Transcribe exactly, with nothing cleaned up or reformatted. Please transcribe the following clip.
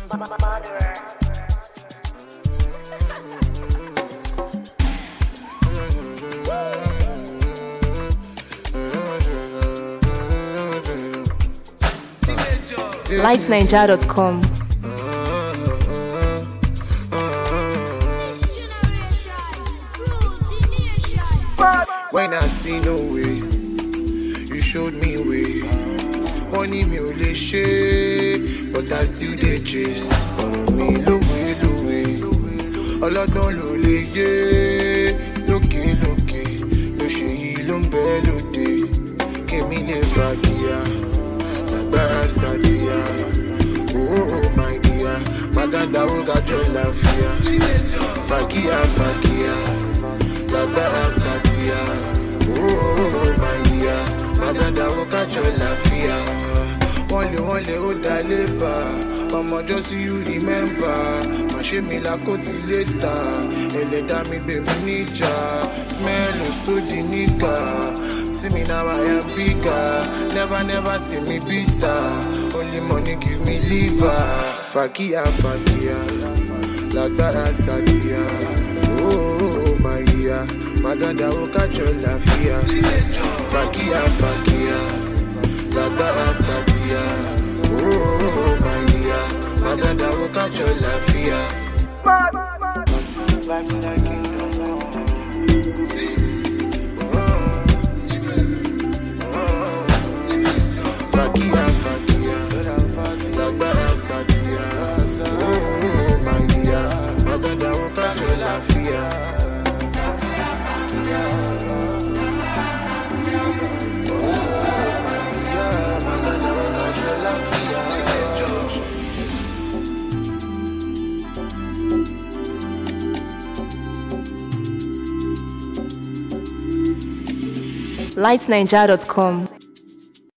light ninja dot com. When I see no way, you showed me way. Money me ò lè ṣe, but I still dey chase. Ọ̀rọ̀ mi lówe lówe, ọlọ́gbọ́n ló lè yé. Lókè lókè, ló ṣe yìí ló ń bẹ lóde. Kémi lè fàgìyà, lágbára sàtìyà. Oh oh my dear, Maganda ó gájọ́ láfíà. Fàgìyà fàgìyà, lágbára sàtìyà. Oh my dear, Maganda ó gájọ́ láfíà. Wọ́n lé wọ́n lé ó dá lébà. Ọmọ just you remember. Má ṣe mi lákòtí létà. Ẹlẹ́dàá mi gbé mi níjà. Smell us to the nigga. See me now I am bigger. Never never see me bitter. Only money give me liver. Fakia fakia, lágbára satia. Oh my dear, Maganda ó kájọ láfíà. Fakia fakia, lágbára satia. Oh my dear, Maganda ó kájọ láfíà. Life in that kingdom. See. Fakia, fakia, lágbára satia. Oh my dear, Maganda ó kájọ láfíà. light ninja dot com.